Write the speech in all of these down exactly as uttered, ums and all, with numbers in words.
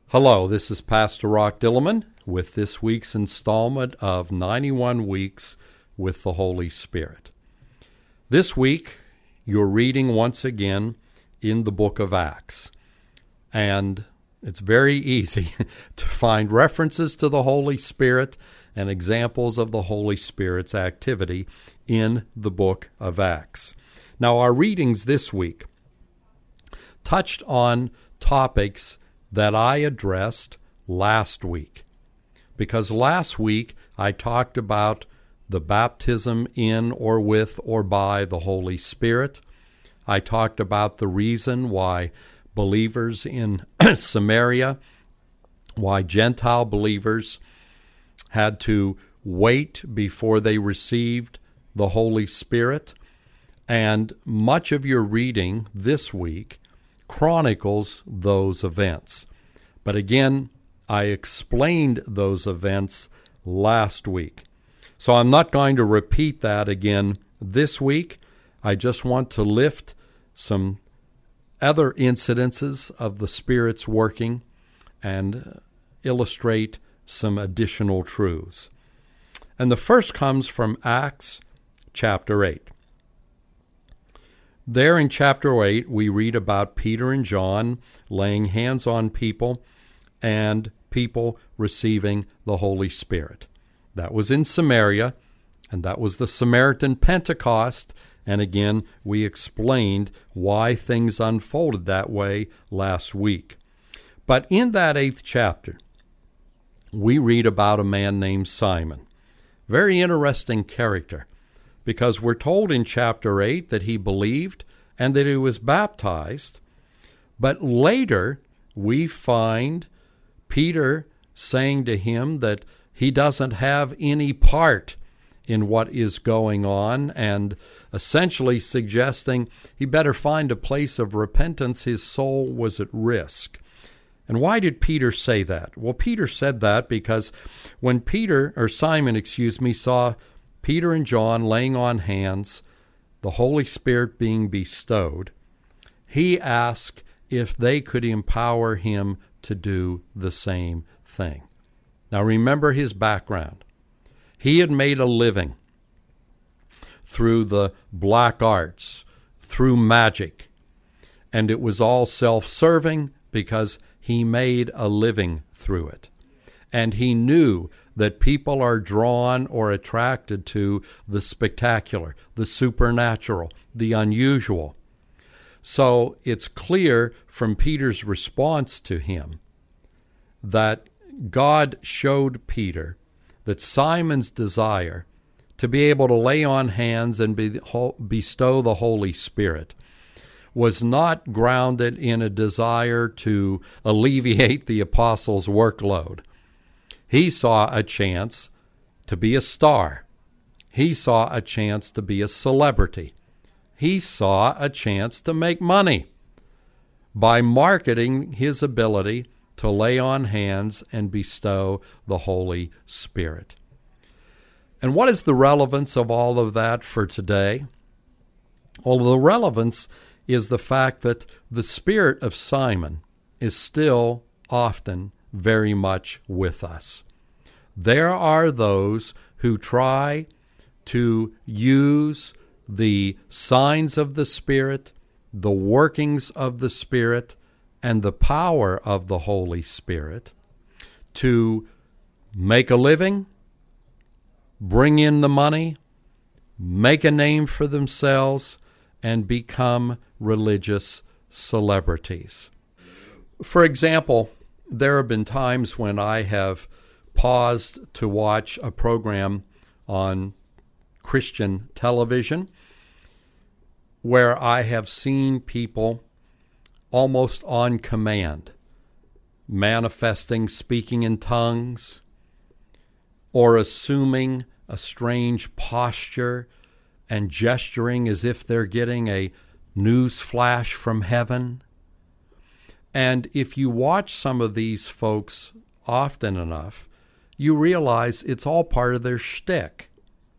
Hello, this is Pastor Rock Dillerman with this week's installment of ninety-one Weeks with the Holy Spirit. This week, you're reading once again in the book of Acts, and it's very easy to find references to the Holy Spirit and examples of the Holy Spirit's activity in the book of Acts. Now, our readings this week touched on topics that I addressed last week, because last week I talked about the baptism in or with or by the Holy Spirit. I talked about the reason why believers in Samaria, why Gentile believers had to wait before they received the Holy Spirit, and much of your reading this week chronicles those events. But again, I explained those events last week. So I'm not going to repeat that again this week. I just want to lift some other incidences of the Spirit's working and illustrate some additional truths. And the first comes from Acts chapter eight. There in chapter eight, we read about Peter and John laying hands on people and people receiving the Holy Spirit. That was in Samaria, and that was the Samaritan Pentecost. And again, we explained why things unfolded that way last week. But in that eighth chapter, we read about a man named Simon. Very interesting character, because we're told in chapter eight that he believed and that he was baptized, but later we find Peter saying to him that he doesn't have any part in what is going on, and essentially suggesting he better find a place of repentance. His soul was at risk. And why did Peter say that? Well, Peter said that because when Peter, or Simon, excuse me, saw Peter and John laying on hands, the Holy Spirit being bestowed, he asked if they could empower him to do the same thing. Now remember his background. He had made a living through the black arts, through magic, and it was all self-serving because he made a living through it. And he knew that people are drawn or attracted to the spectacular, the supernatural, the unusual. So it's clear from Peter's response to him that God showed Peter that Simon's desire to be able to lay on hands and be, bestow the Holy Spirit was not grounded in a desire to alleviate the apostles' workload. He saw a chance to be a star. He saw a chance to be a celebrity. He saw a chance to make money by marketing his ability to lay on hands and bestow the Holy Spirit. And what is the relevance of all of that for today? Well, the relevance is the fact that the spirit of Simon is still often very much with us. There are those who try to use the signs of the Spirit, the workings of the Spirit, and the power of the Holy Spirit to make a living, bring in the money, make a name for themselves, and become religious celebrities. For example, there have been times when I have paused to watch a program on Christian television where I have seen people almost on command, manifesting, speaking in tongues, or assuming a strange posture and gesturing as if they're getting a news flash from heaven. And if you watch some of these folks often enough, you realize it's all part of their shtick.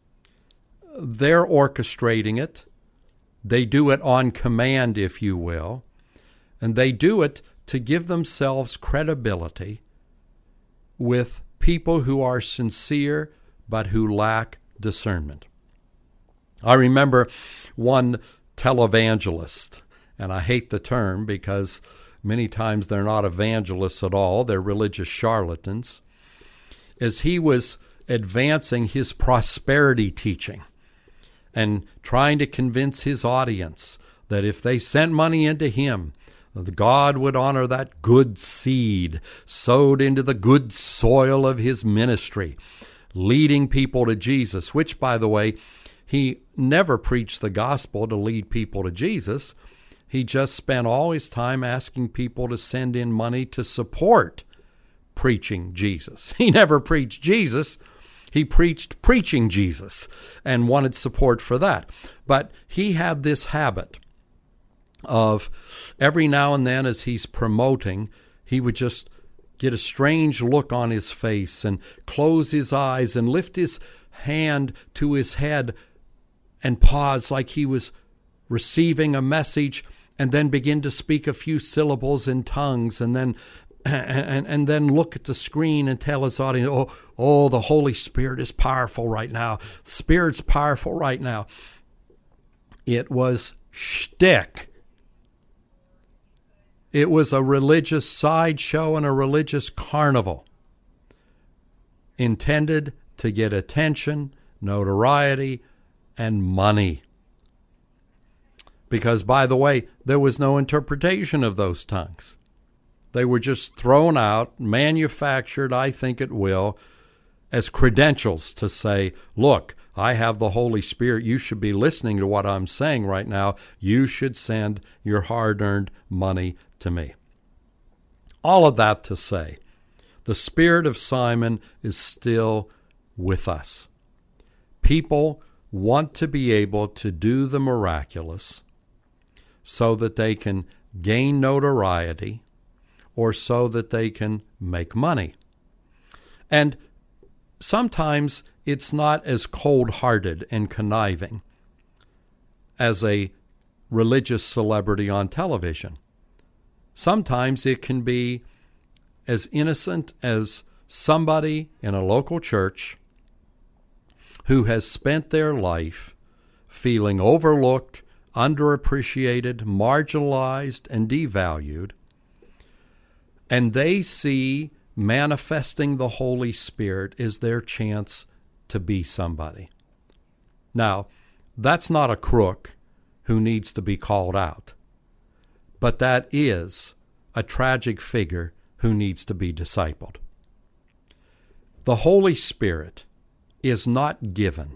They're orchestrating it. They do it on command, if you will. And they do it to give themselves credibility with people who are sincere but who lack discernment. I remember one televangelist, and I hate the term because many times they're not evangelists at all, they're religious charlatans, as he was advancing his prosperity teaching and trying to convince his audience that if they sent money into him, God would honor that good seed sowed into the good soil of his ministry, leading people to Jesus, which, by the way, he never preached the gospel to lead people to Jesus. He just spent all his time asking people to send in money to support preaching Jesus. He never preached Jesus. He preached preaching Jesus and wanted support for that. But he had this habit of every now and then as he's promoting, he would just get a strange look on his face and close his eyes and lift his hand to his head and pause like he was receiving a message, and then begin to speak a few syllables in tongues, and then and, and then look at the screen and tell his audience, oh, oh, the Holy Spirit is powerful right now. Spirit's powerful right now. It was shtick. It was a religious sideshow and a religious carnival intended to get attention, notoriety, and money. Because, by the way, there was no interpretation of those tongues. They were just thrown out, manufactured, I think at will, as credentials to say, look, I have the Holy Spirit. You should be listening to what I'm saying right now. You should send your hard-earned money to me. All of that to say, the spirit of Simon is still with us. People want to be able to do the miraculous so that they can gain notoriety or so that they can make money. And sometimes it's not as cold-hearted and conniving as a religious celebrity on television. Sometimes it can be as innocent as somebody in a local church who has spent their life feeling overlooked, underappreciated, marginalized, and devalued, and they see manifesting the Holy Spirit as their chance to be somebody. Now, that's not a crook who needs to be called out, but that is a tragic figure who needs to be discipled. The Holy Spirit is not given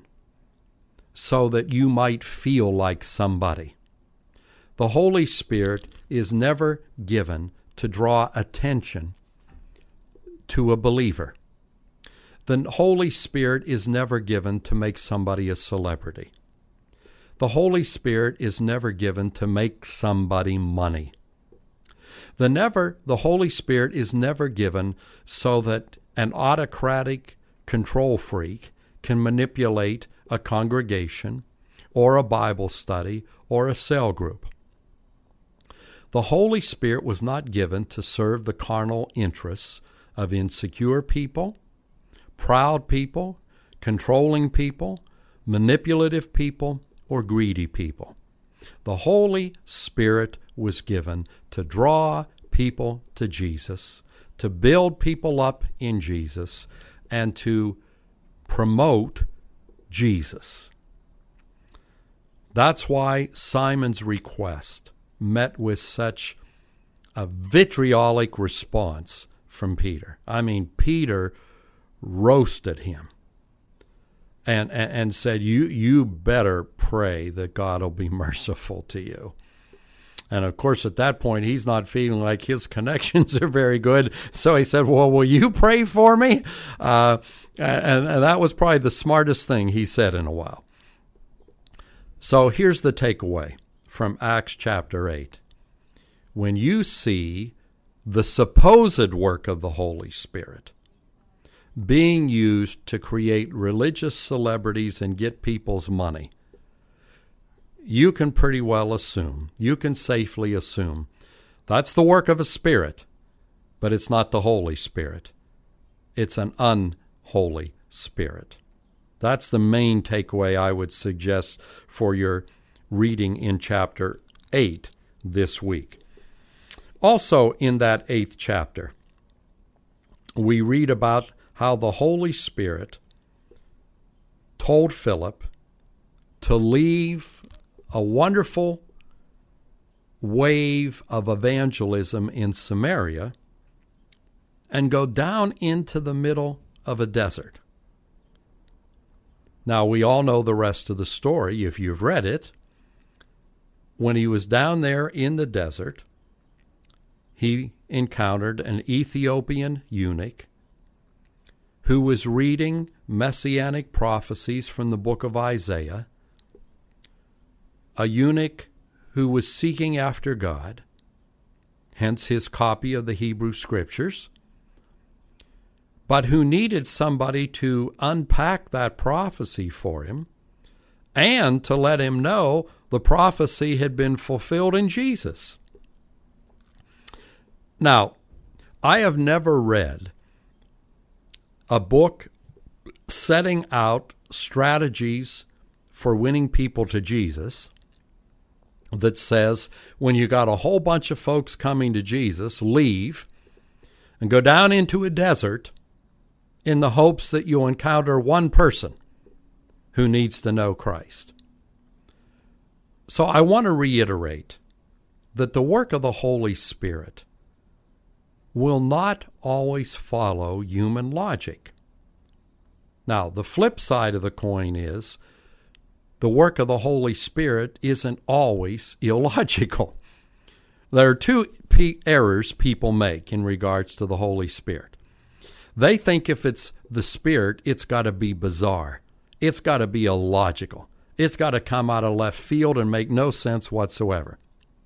so that you might feel like somebody. The Holy Spirit is never given to draw attention to a believer. The Holy Spirit is never given to make somebody a celebrity. The Holy Spirit is never given to make somebody money. The never, the Holy Spirit is never given so that an autocratic control freak can manipulate a congregation or a Bible study or a cell group. The Holy Spirit was not given to serve the carnal interests of insecure people, proud people, controlling people, manipulative people, or greedy people. The Holy Spirit was given to draw people to Jesus, to build people up in Jesus, and to promote Jesus. That's why Simon's request met with such a vitriolic response from Peter. I mean, Peter roasted him and, and, and said, you, you better pray that God will be merciful to you. And, of course, at that point, he's not feeling like his connections are very good. So he said, well, will you pray for me? Uh, and, and that was probably the smartest thing he said in a while. So here's the takeaway from Acts chapter eight. When you see the supposed work of the Holy Spirit being used to create religious celebrities and get people's money, you can pretty well assume, you can safely assume That's the work of a spirit, but it's not the Holy Spirit. It's an unholy spirit. That's the main takeaway I would suggest for your reading in chapter eight this week. Also, in that eighth chapter, we read about how the Holy Spirit told Philip to leave a wonderful wave of evangelism in Samaria and go down into the middle of a desert. Now, we all know the rest of the story if you've read it. When he was down there in the desert, he encountered an Ethiopian eunuch who was reading messianic prophecies from the book of Isaiah, a eunuch who was seeking after God, hence his copy of the Hebrew Scriptures, but who needed somebody to unpack that prophecy for him and to let him know the prophecy had been fulfilled in Jesus. Now, I have never read a book setting out strategies for winning people to Jesus that says when you got a whole bunch of folks coming to Jesus, leave and go down into a desert in the hopes that you'll encounter one person who needs to know Christ. So I want to reiterate that the work of the Holy Spirit will not always follow human logic. Now, the flip side of the coin is the work of the Holy Spirit isn't always illogical. There are two p- errors people make in regards to the Holy Spirit. They think if it's the Spirit, it's got to be bizarre. It's got to be illogical. It's got to come out of left field and make no sense whatsoever.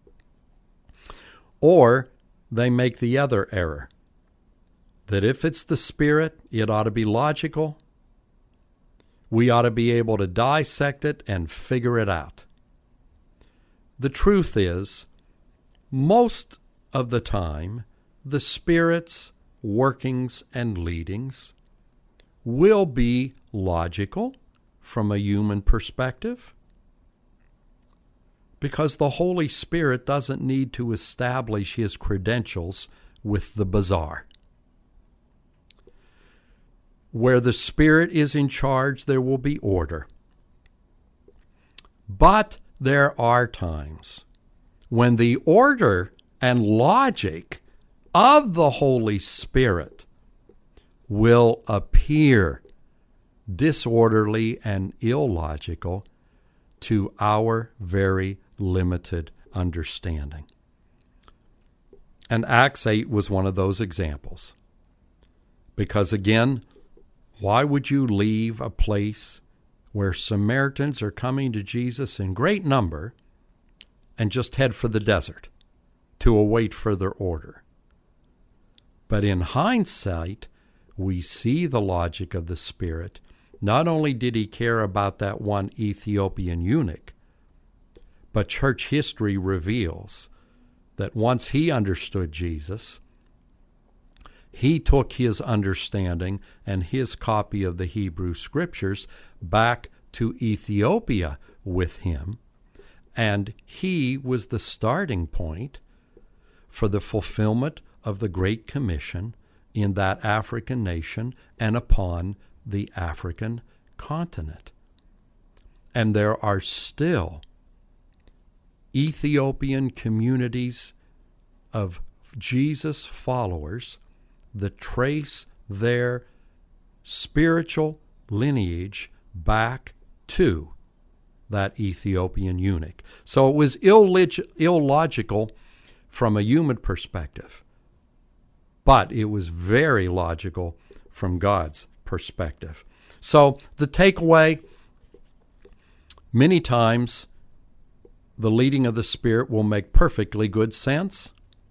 Or they make the other error, that if it's the Spirit, it ought to be logical. We ought to be able to dissect it and figure it out. The truth is, most of the time, the Spirit's workings and leadings will be logical from a human perspective, because the Holy Spirit doesn't need to establish his credentials with the bizarre. Where the Spirit is in charge, there will be order. But there are times when the order and logic of the Holy Spirit will appear disorderly and illogical to our very limited understanding. And Acts eight was one of those examples. Because again, why would you leave a place where Samaritans are coming to Jesus in great number and just head for the desert to await further order? But in hindsight, we see the logic of the Spirit. Not only did he care about that one Ethiopian eunuch, but church history reveals that once he understood Jesus, he took his understanding and his copy of the Hebrew Scriptures back to Ethiopia with him, and he was the starting point for the fulfillment of the Great Commission in that African nation and upon the African continent. And there are still Ethiopian communities of Jesus followers that trace their spiritual lineage back to that Ethiopian eunuch. So it was illog- illogical from a human perspective, but it was very logical from God's perspective. So the takeaway, many times the leading of the Spirit will make perfectly good sense.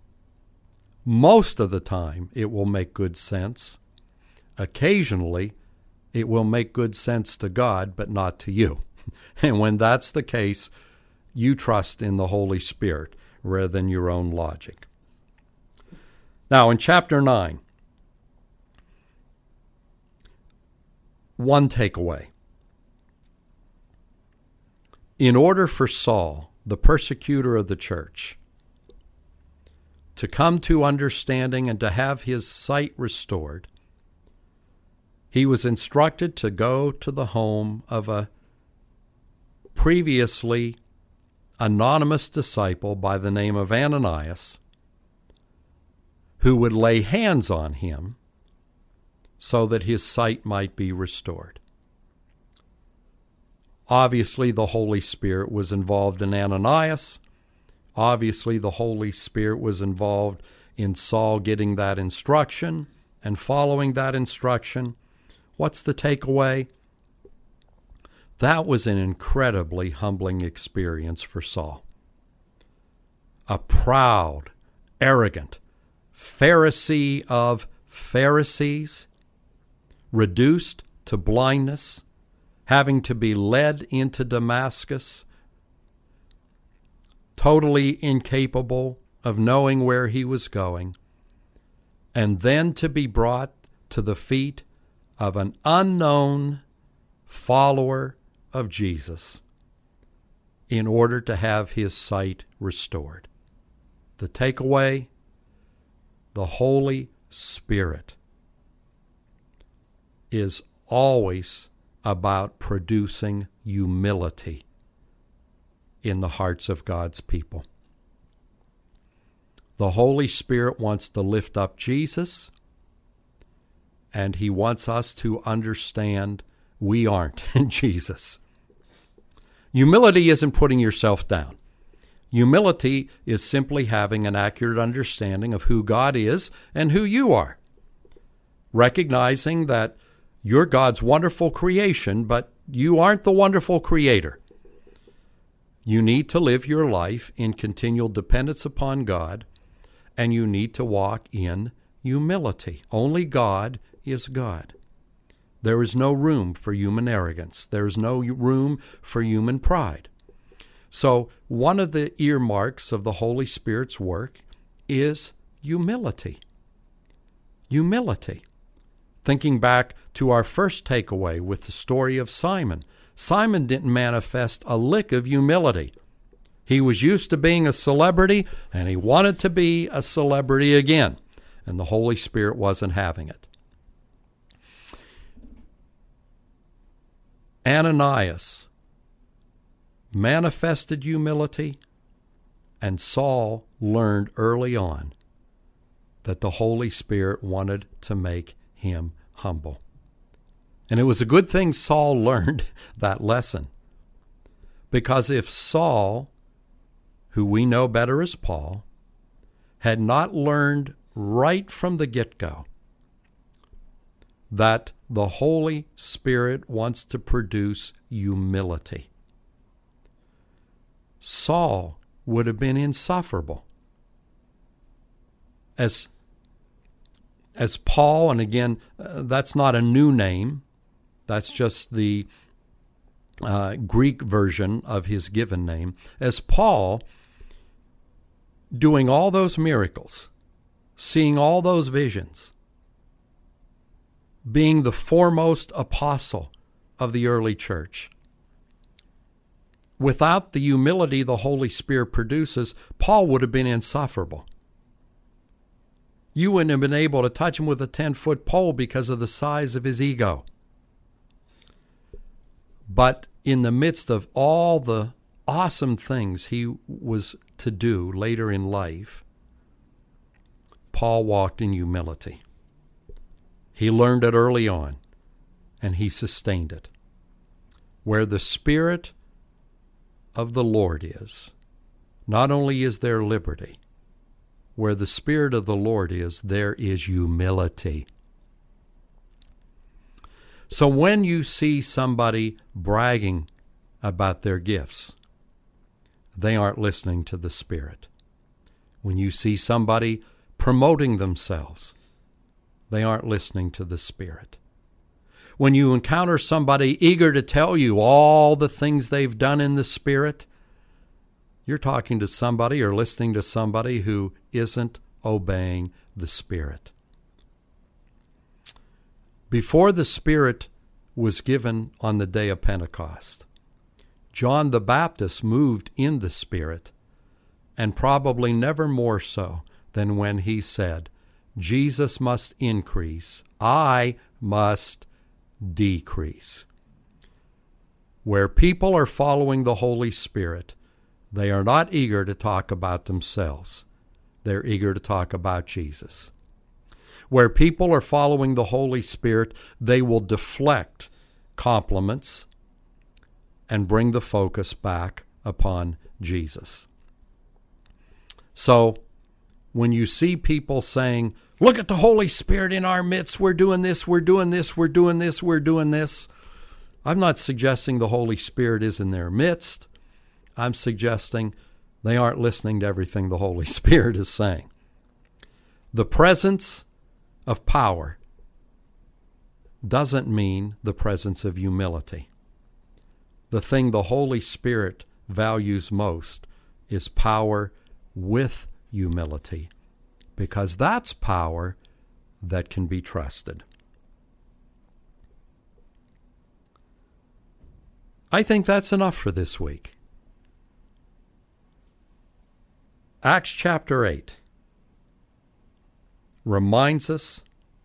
Most of the time it will make good sense. Occasionally it will make good sense to God, but not to you. And when that's the case, you trust in the Holy Spirit rather than your own logic. Now, in chapter nine, one takeaway. In order for Saul, the persecutor of the church, to come to understanding and to have his sight restored, he was instructed to go to the home of a previously anonymous disciple by the name of Ananias, who would lay hands on him so that his sight might be restored. Obviously, the Holy Spirit was involved in Ananias. Obviously, the Holy Spirit was involved in Saul getting that instruction and following that instruction. What's the takeaway? That was an incredibly humbling experience for Saul. A proud, arrogant Pharisee of Pharisees, reduced to blindness, having to be led into Damascus, totally incapable of knowing where he was going, and then to be brought to the feet of an unknown follower of Jesus in order to have his sight restored. The takeaway: the Holy Spirit is always about producing humility in the hearts of God's people. The Holy Spirit wants to lift up Jesus, and he wants us to understand we aren't in Jesus. Humility isn't putting yourself down. Humility is simply having an accurate understanding of who God is and who you are. Recognizing that you're God's wonderful creation, but you aren't the wonderful creator. You need to live your life in continual dependence upon God, and you need to walk in humility. Only God is God. There is no room for human arrogance. There is no room for human pride. So one of the earmarks of the Holy Spirit's work is humility. Humility. Thinking back to our first takeaway with the story of Simon, Simon didn't manifest a lick of humility. He was used to being a celebrity, and he wanted to be a celebrity again, and the Holy Spirit wasn't having it. Ananias manifested humility, and Saul learned early on that the Holy Spirit wanted to make him humble. And it was a good thing Saul learned that lesson, because if Saul, who we know better as Paul, had not learned right from the get-go that the Holy Spirit wants to produce humility, Saul would have been insufferable. As, as Paul, and again, uh, that's not a new name, that's just the uh, Greek version of his given name. As Paul, doing all those miracles, seeing all those visions, being the foremost apostle of the early church, without the humility the Holy Spirit produces, Paul would have been insufferable. You wouldn't have been able to touch him with a ten-foot pole because of the size of his ego. But in the midst of all the awesome things he was to do later in life, Paul walked in humility. He learned it early on, and he sustained it. Where the Spirit of the Lord is, not only is there liberty, where the Spirit of the Lord is, there is humility. So when you see somebody bragging about their gifts, they aren't listening to the Spirit. When you see somebody promoting themselves, they aren't listening to the Spirit. When you encounter somebody eager to tell you all the things they've done in the Spirit, you're talking to somebody or listening to somebody who isn't obeying the Spirit. Before the Spirit was given on the day of Pentecost, John the Baptist moved in the Spirit, and probably never more so than when he said, Jesus must increase, I must decrease. Where people are following the Holy Spirit, they are not eager to talk about themselves. They're eager to talk about Jesus. Where people are following the Holy Spirit, they will deflect compliments and bring the focus back upon Jesus. So, when you see people saying, look at the Holy Spirit in our midst, we're doing this, we're doing this, we're doing this, we're doing this, I'm not suggesting the Holy Spirit is in their midst. I'm suggesting they aren't listening to everything the Holy Spirit is saying. The presence of power doesn't mean the presence of humility. The thing the Holy Spirit values most is power with humility, because that's power that can be trusted. I think that's enough for this week. Acts chapter eight reminds us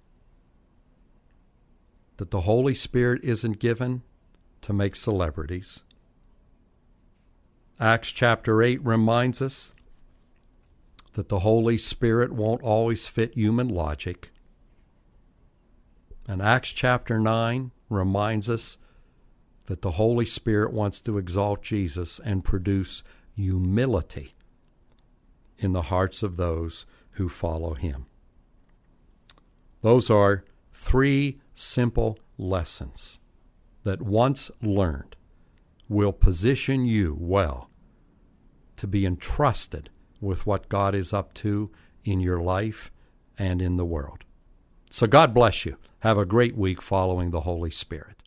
that the Holy Spirit isn't given to make celebrities. Acts chapter eight reminds us that the Holy Spirit won't always fit human logic. And Acts chapter nine reminds us that the Holy Spirit wants to exalt Jesus and produce humility in the hearts of those who follow him. Those are three simple lessons that, once learned, will position you well to be entrusted with what God is up to in your life and in the world. So God bless you. Have a great week following the Holy Spirit.